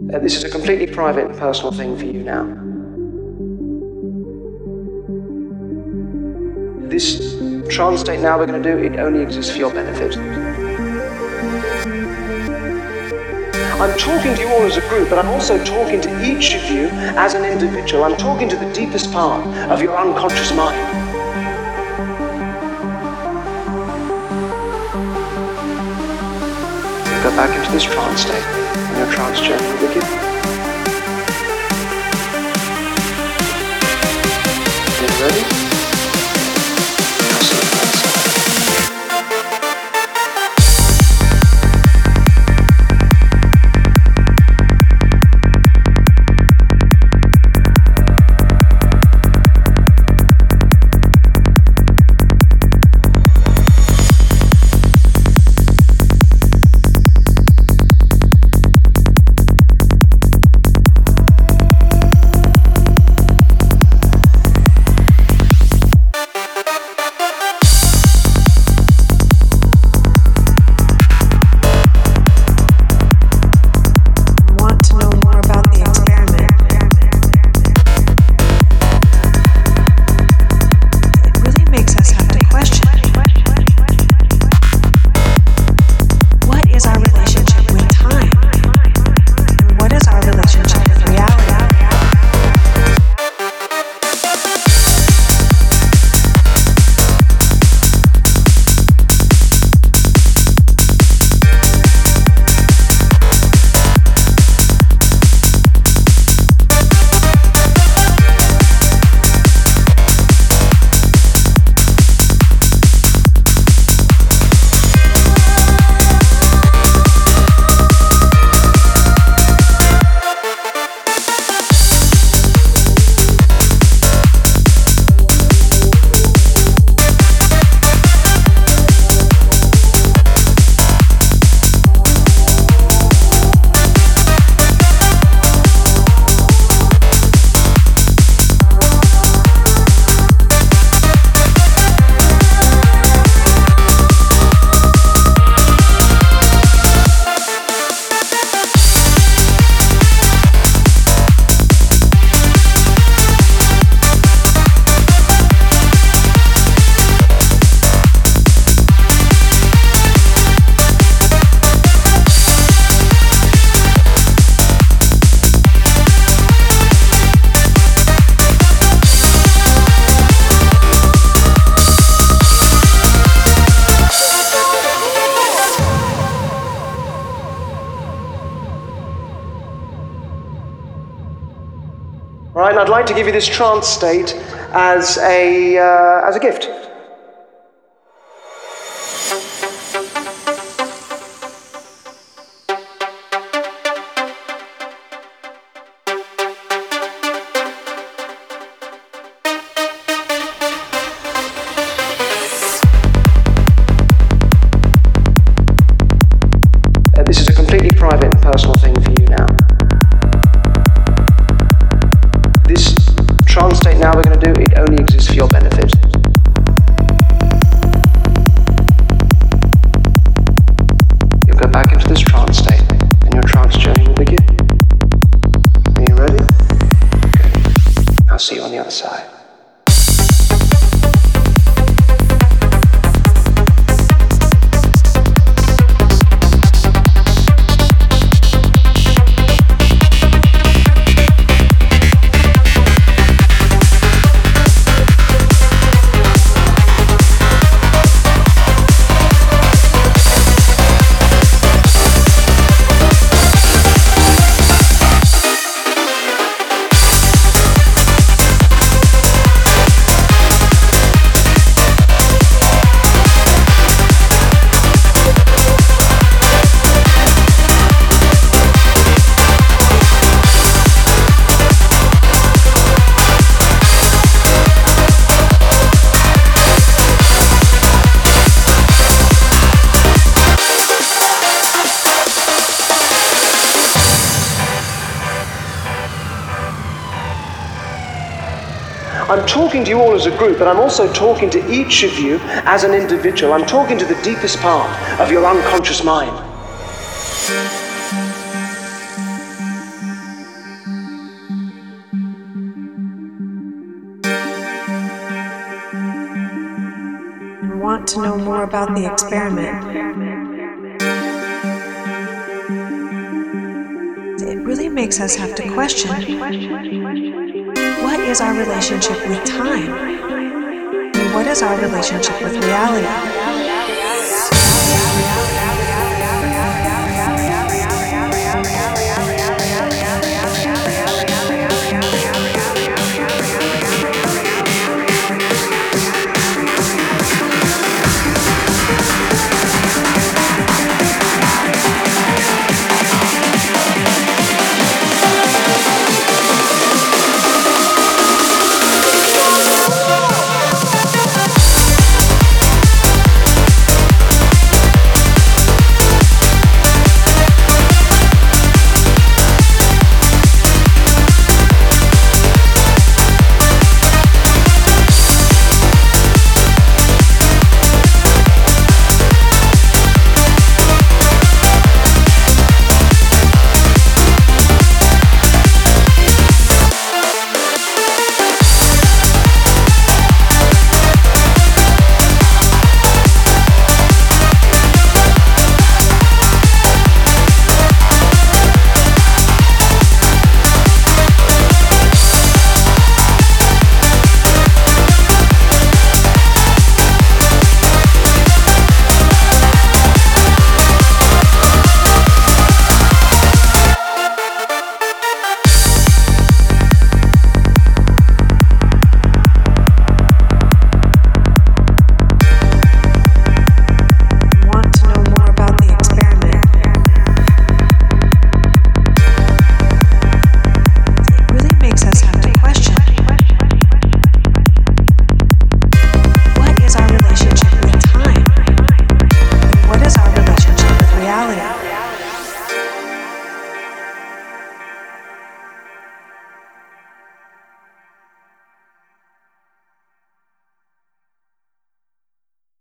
This is a completely private and personal thing for you now. This trance state now we're going to do, it only exists for your benefit. I'm talking to you all as a group, but I'm also talking to each of you as an individual. I'm talking to the deepest part of your unconscious mind. Go back into this trance state on your trance journey. Will you? You ready? Right, and I'd like to give you this trance state as a gift. This is a completely private and personal thing for you now. This trance state now we're going to do, it only exists for your benefit. You'll go back into this trance state and your trance journey will begin. Are you ready? Okay. I'll see you on the other side. I'm talking to you all as a group, but I'm also talking to each of you as an individual. I'm talking to the deepest part of your unconscious mind. more about the experiment, it really makes us have to question, what is our relationship with time? And what is our relationship with reality?